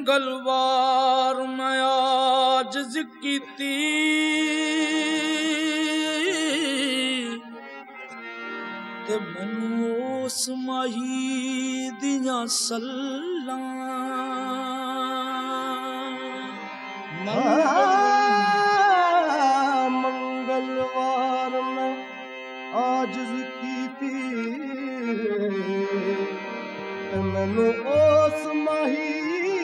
मंगलवार मैं आज कीती ते मैनू उस माही दियां सल्लां मंगलवार मैं आज कीती ते मैनू उस माही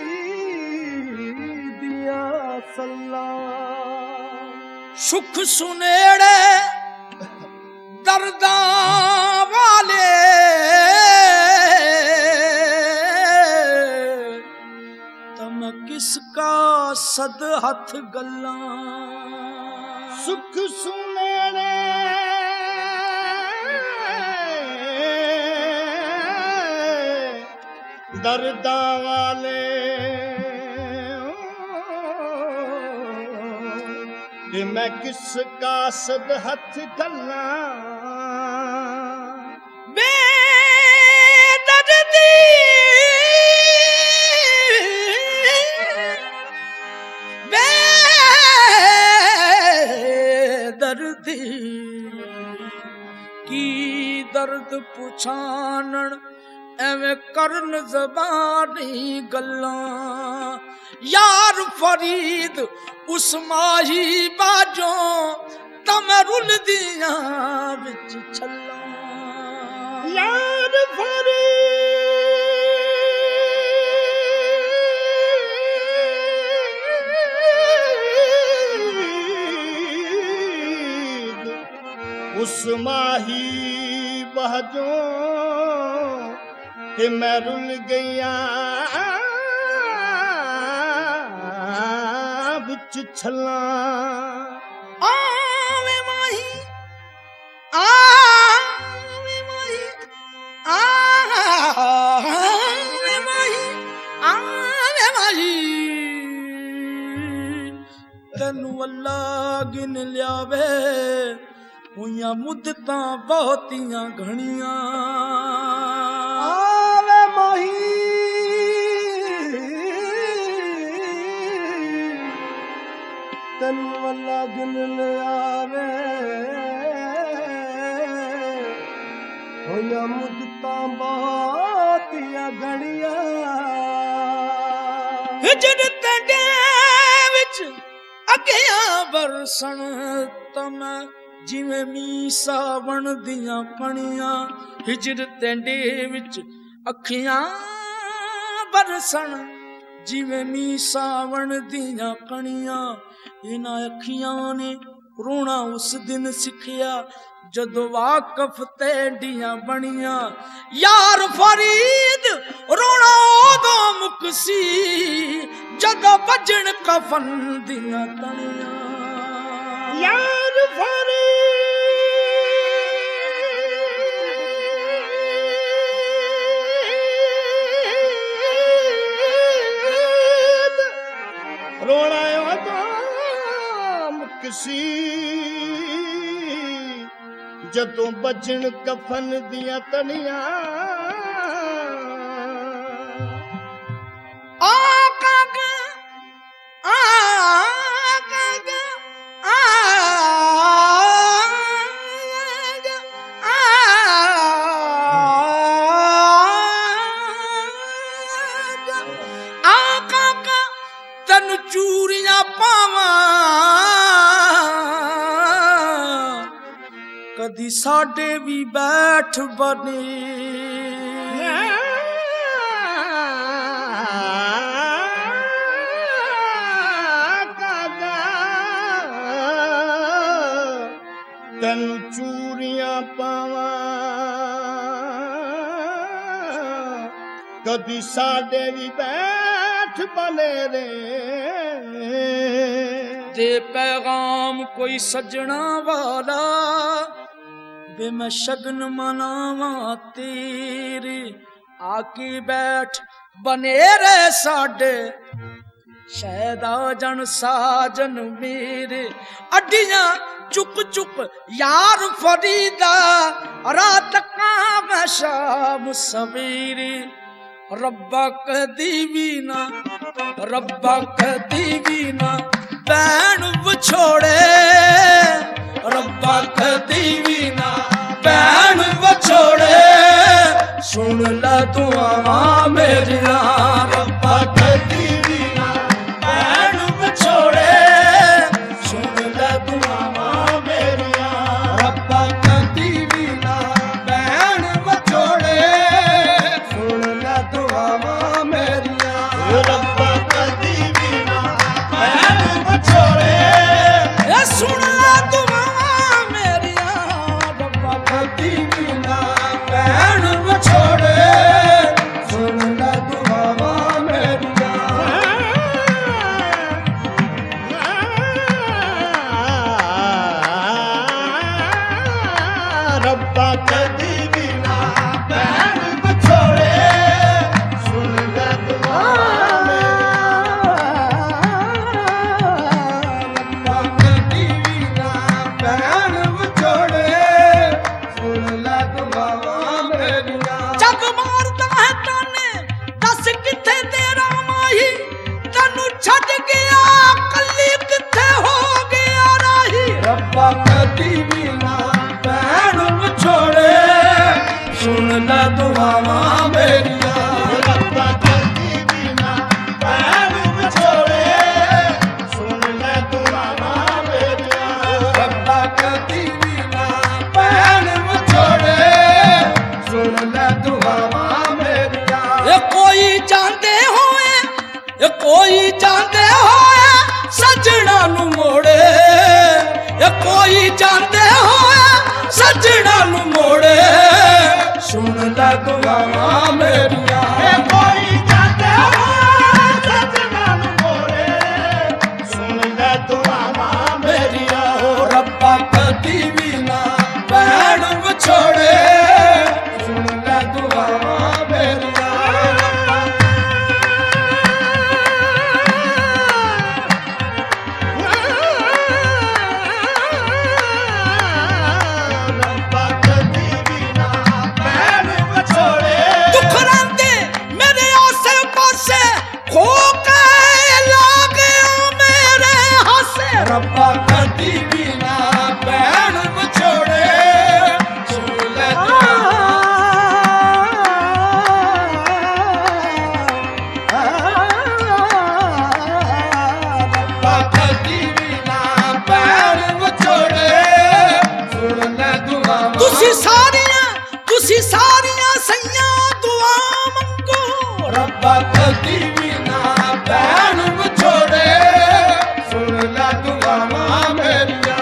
दियां सल्लां सुख सुनेड़े दर्दां वाले तम किसका सद हथ गल्लां सुख सुनेड़े दर्दां वाले कि मैं किस कासद हथ गल्लां बेदर्दी बेदर्दी की दर्द पुछानण एवें करन ज़बानी गल्लां यार फरीद उस माही बाजों तम रुल दियां विच छल्लां यार फरीद उस माही बाजों कि मैं रुल गया विच छल्लां आवे माही आवे माही आवे माही आवे माही तैनू अल्लाह गिन लियावे होइयां मुद्दतां बहुतियां घणियां आवे माही तैनू अल्लाह गिन लियावे होइयां मुद्दतां बहुतियां घणियां हिजरत दे विच अगियां बरसण तम जिवें मीं सावण दियां पणियां हिजरत दे विच अखियां बरसण जिवें मीं सावण दियां कणियां इन्हां अखियां ने रोना उस दिन सिखिया जदों वाकफ तेंडियां बणियां यार फरीद रोना उदों मुकसी जदों बजण कफन दियां तणियां यार फरीद रोना उदों मुकसी जदों बजण कफन दियां तणियां तन चूरियां पावां कदी साडे भी बैठ बने तन चूरियां पावां कदी साडे भी बैठ बने रे दे पैगाम कोई सजना वाला बे मैं शगन मनावा तेरे आके बैठ बने रे साडे शायद आ जन साजन मेरे अड्डियां चुक चुक यार फरीदा रात का शाम सवेरे रब्बा कदी भी ना ਰੱਬਾ ਕਦੀ ਵੀ ਨਾ ਭੈਣ ਵਿਛੋੜੇ, ਰੱਬਾ ਕਦੀ ਵੀ ਨਾ ਭੈਣ ਵਿਛੋੜੇ, ਸੁਣ ਲੈ ਦੁਆਵਾਂ ਮੇਰੀਆਂ, ਰੱਬਾ ਕਦੀ ਵੀ ਨਾ ਭੈਣ ਵਿਛੋੜੇ, ਸੁਣ ਲੈ ਦੁਆਵਾਂ ਮੇਰੀਆਂ, ਰੱਬਾ ਕਦੀ ਵੀ ਨਾ ਭੈਣ ਵਿਛੋੜੇ, ਸੁਣ ਲੈ ਦੁਆਵਾਂ ਮੇਰੀਆਂ, ਰੱਬਾ ਕਦੀ ਵੀ ਨਾ ਭੈਣ ਵਿਛੋੜੇ, ਇਹ ਸੁਣ ਲੈ ਦੁਆਵਾਂ ਮੇਰੀਆਂ, ਰੱਬਾ ਕਦੀ ਵੀ ਨਾ ਭੈਣ ਵਿਛੋੜੇ, ਸੁਣ ਲੈ ਦੁਆਵਾਂ ਮੇਰੀਆਂ। ਰੱਬਾ ਕਦੀ ਵੀ ਨਾ ਭੈਣ ਵਿਛੋੜੇ, ਸੁਣ ਲੈ ਦੁਆਵਾਂ ਮੇਰੀਆਂ, ਰੱਬਾ ਕਦੀ ਵੀ ਨਾ ਭੈਣ ਵਿਛੋੜੇ, ਸੁਣ ਲੈ ਦੁਆਵਾਂ ਮੇਰੀਆਂ। ਜੱਗ ਮਾਰਦਾ ਹੈ ਤਾਨੇ, ਦੱਸ ਕਿੱਥੇ ਤੇਰਾ ਮਾਹੀ, ਤੈਨੂੰ ਛੱਡ ਗਿਆ ਕੱਲੀ ਕਿੱਥੇ ਹੋ ਗਿਆ ਰਾਹੀ, ਰੱਬਾ ਕਦੀ ਵੀ ਨਾ ਭੈਣ ਵਿਛੋੜੇ, ਸੁਣ ਲੈ ਦੁਆਵਾਂ ਮੇਰੀਆਂ, ਰੱਬਾ ਕਦੀ ਵੀ ਨਾ ਭੈਣ ਵਿਛੋੜੇ, ਸੁਣ ਲੈ ਦੁਆਵਾਂ ਮੇਰੀਆਂ, ਰੱਬਾ ਕਦੀ ਵੀ ਨਾ ਭੈਣ ਵਿਛੋੜੇ, ਸੁਣ ਲੈ ਦੁਆਵਾਂ ਮੇਰੀਆਂ। ਇਹ ਕੋਈ ਜਾਂਦੇ ਹੋਏ, ਇਹ ਕੋਈ ਜਾਂਦੇ ਹੋਏ ਸੱਜਣਾ ਨੂੰ ਮੋੜੇ, ਇਹ ਕੋਈ ਜਾਂਦੇ ਹੋਏ ਸੱਜਣਾ ਨੂੰ ਮੋੜੇ, ਸੁਣ ਲੈ ਦੁਆਵਾਂ ਮੇਰੀਆਂ, ਇਹ ਕੋਈ ਜਾਂਦੇ ਹੋਏ ਸੱਜਣਾ ਨੂੰ ਮੋੜੇ, ਸੁਣ ਲੈ ਦੁਆਵਾਂ ਮੇਰੀਆਂ, ਮੇਰੀਆਂ। ਰੱਬਾ ਕਦੀ ਵੀ ਨਾ ਭੈਣ ਵਿਛੋੜੇ, ਸੁਣ ਲੈ ਦੁਆਵਾਂ ਮੇਰੀਆਂ। ਰੱਬਾ ਕਦੀ ਵੀ ਨਾ ਭੈਣ ਵਿਛੋੜੇ, ਦੁੱਖ ਰਹਿੰਦੇ ਮੇਰੇ ਆਸੇ ਪਾਸੇ, ਖੋ ਕੇ ਲਾ ਗਿਆ ਮੇਰੇ ਹਾਸੇ, ਰੱਬਾ ਕਦੀ ਵੀ ਨਾ ਭੈਣ ਵਿਛੋੜੇ, ਸੁਣ ਲੈ ਰੱਬਾ ਕਦੀ ਵੀ ਨਾ ਭੈਣ ਵਿਛੋੜੇ, ਸੁਣ ਲੈ ਦੁਆਵਾਂ। ਤੁਸੀਂ ਸਾਰੀਆਂ ਸਈਆਂ ਦੁਆ ਮੰਗੋ, ਰੱਬਾ ਕਦੀ ਵੀ ਨਾ ਭੈਣ ਵਿਛੋੜੇ, ਸੁਣ ਲੈ ਦੁਆਵਾਂ ਮੇਰੀਆਂ।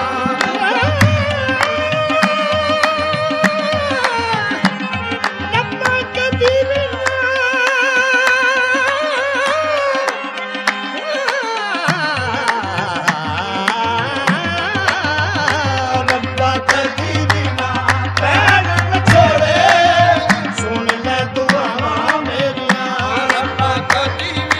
ਰੱਬਾ ਕਦੀ ਵੀ ਰੱਬਾ ਕਦੀ ਵੀ ਨਾ ਭੈਣ ਵਿਛੋੜੇ, ਸੁਣ ਲੈ ਦੁਆਵਾਂ ਮੇਰੀਆਂ, ਰੱਬਾ ਕਦੀ ਵੀ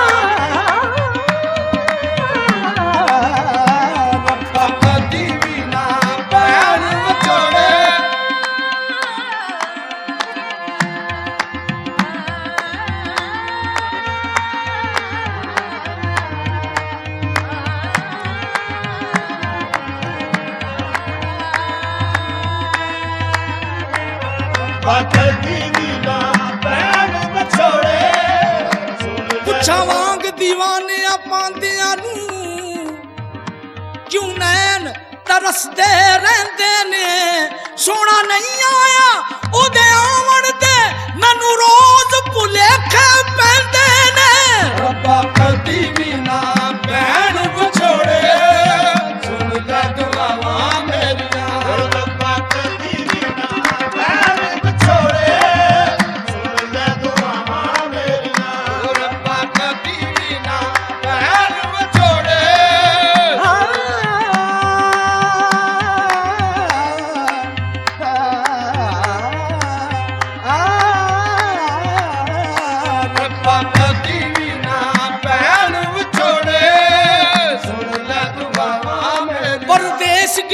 ਰੱਬਾ ਕਦੀ ਵੀ ਨਾ ਭੈਣ ਵਿਛੋੜੇ, ਰੱਬਾ ਕਦੀ ਵੀ ਨਾ ਭੈਣ ਵਿਛੋੜੇ, ਸੁਣ ਲੈ ਪੁੱਛਾਂ ਵਾਂਗ ਦੀਵਾਨਿਆਂ ਪਾਂਦਿਆਂ ਨੂੰ, ਕਿਉਂ ਨੈਣ ਤਰਸਦੇ ਰਹਿੰਦੇ ਨੇ, ਸੋਹਣਾ ਨਹੀਂ ਆਇਆ ਉਹਦੇ ਆਵਣ ਤੇ, ਮੈਨੂੰ ਰੋਜ਼ ਭੁਲੇਖੇ ਪੈਂਦੇ ਨੇ, ਰੱਬਾ ਕਦੀ ਵੀ ਨਾ ਭੈਣ ਵਿਛੋੜੇ, ਸੁਣ ਲੈ ਦੁਆਵਾਂ ਮੇਰੀਆਂ। ਰੱਬਾ ਕਦੀ ਵੀ ਨਾ ਭੈਣ ਵਿਛੋੜੇ, ਸੁਣ ਲੈ ਦੁਆਵਾਂ ਮੇਰੀਆਂ, ਰੱਬਾ ਕਦੀ ਵੀ ਨਾ ਭੈਣ ਵਿਛੋੜੇ, ਰੱਬਾ ਕਦੀ ਵੀ ਨਾ ਭੈਣ ਵਿਛੋੜੇ, ਸੁਣ ਲੈ ਦੁਆਵਾਂ ਮੇਰੀਆਂ। ਪਰਦੇਸ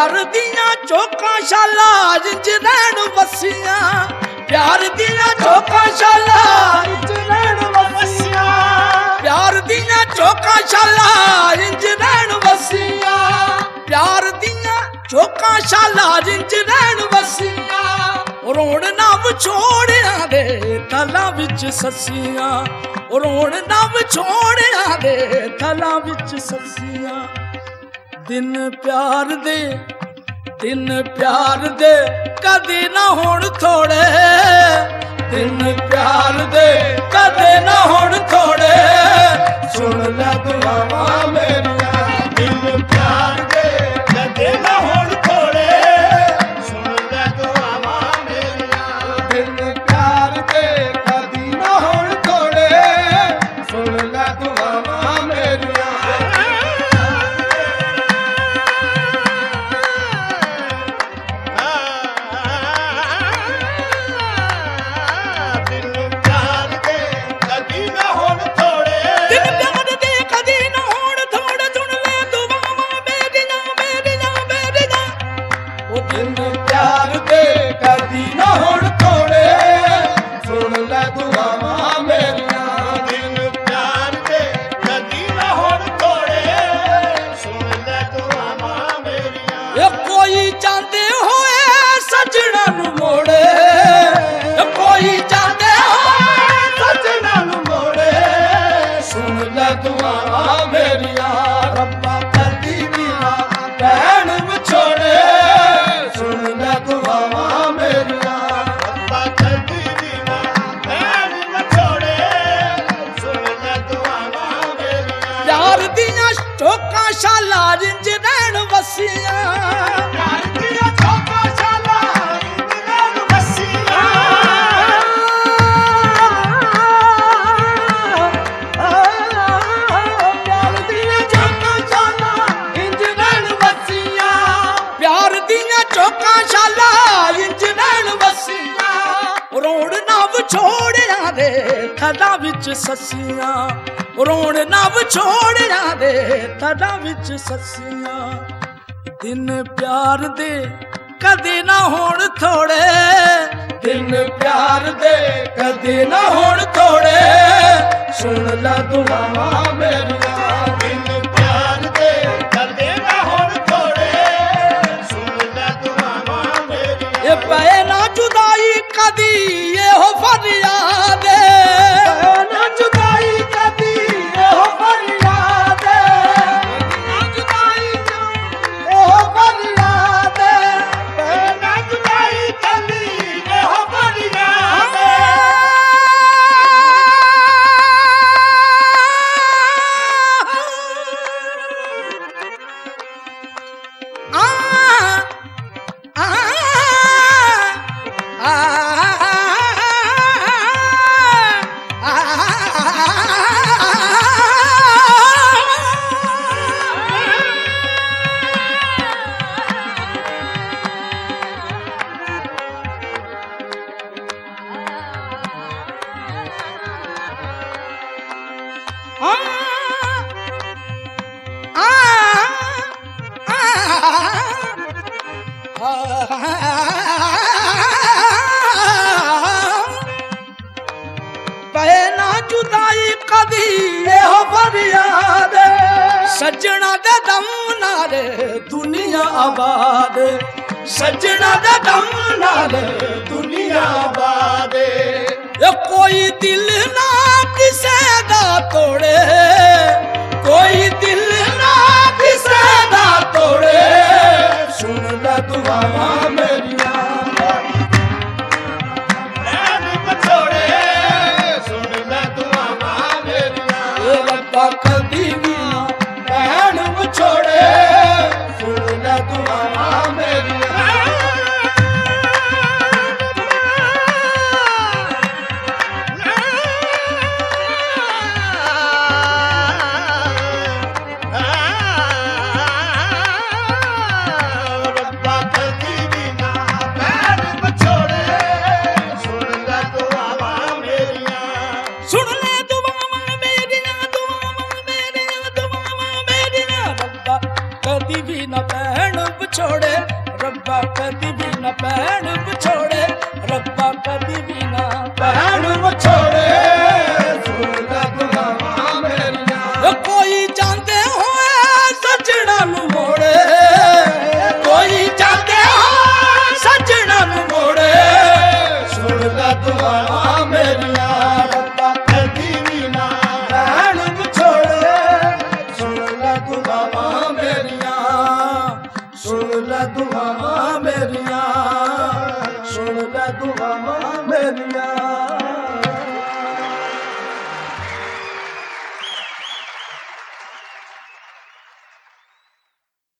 प्यार दियां चौकां शाला इंज रैन वसियां प्यार दियां चौकां शाला इंज रैन वसियां प्यार दियां चौकां शाला इंज रैन वसियां प्यार दियां चौकां शाला इंज रैन वसियां रोण ना विछोड़िया दे थलां विच ससियां रोण ना विछोड़िया दे थलां विच ससियां दिन प्यार दे कदे ना होण थोड़े दिन प्यार दे कदे ना होण थोड़े सुन ले दुआवां मेरियां दिल प्यार दे कदे ना होण थोड़े सुन ले दुआवां मेरियां दिन प्यार दे कदी ना होण थोड़े सुन ले दुआवां मेरियां थलां विच ससियां रोण ना विछोड़िया दे थलां विच ससियां दिन प्यार दे कदे ना होण थोड़े दिन प्यार दे कदे ना होण थोड़े सुन ला दुआवां मेरियां दिन प्यार दे कदे ना होण थोड़े सुन ले दुआवां मेरियां ये पए ना जुदाई कदी ये हो फरियाद ना जुदाई कदी ये हो फरियाद ना जुदाई ये हो फरियाद ना जुदाई कदी ये हो फरियाद सजना दे दम नाल दुनिया आबाद सजना दे दम नाल दुनिया आबाद कोई दिल ना किसे दा तोड़े कोई दिल ना किसे दा तोड़े सुन ले दुआवां मेरियां कदी भी ना भैन विछोड़े सुन ले दुआवां मेरियां ਭੈਣ ਵਿਛੋੜੇ ਰੱਬਾ ਕਦੀ ਵੀ ਨਾ ਭੈਣ ਵਿਛੋੜੇ ਸੁਣ ਲੈ ਦੁਆਵਾਂ ਮੇਰੀਆਂ ਕੋਈ ਜਾਂਦੇ ਹੋਏ ਸੱਜਣਾ ਨੂੰ ਮੋੜੇ ਕੋਈ ਜਾਂਦੇ ਹੋਏ ਸੱਜਣਾ ਨੂੰ ਮੋੜੇ ਸੁਣ ਲੈ ਦੁਆਵਾਂ ਮੇਰੀਆਂ ਰੱਬਾ ਕਦੀ ਵੀ ਨਾ ਭੈਣ ਵਿਛੋੜੇ ਸੁਣ ਲੈ ਦੁਆਵਾਂ ਮੇਰੀਆਂ ਸੁਣ ਲੈ ਦੁਆਵਾਂ ਮੇਰੀਆਂ ਸੁਣ ਲੈ ਦੁਆਵਾਂ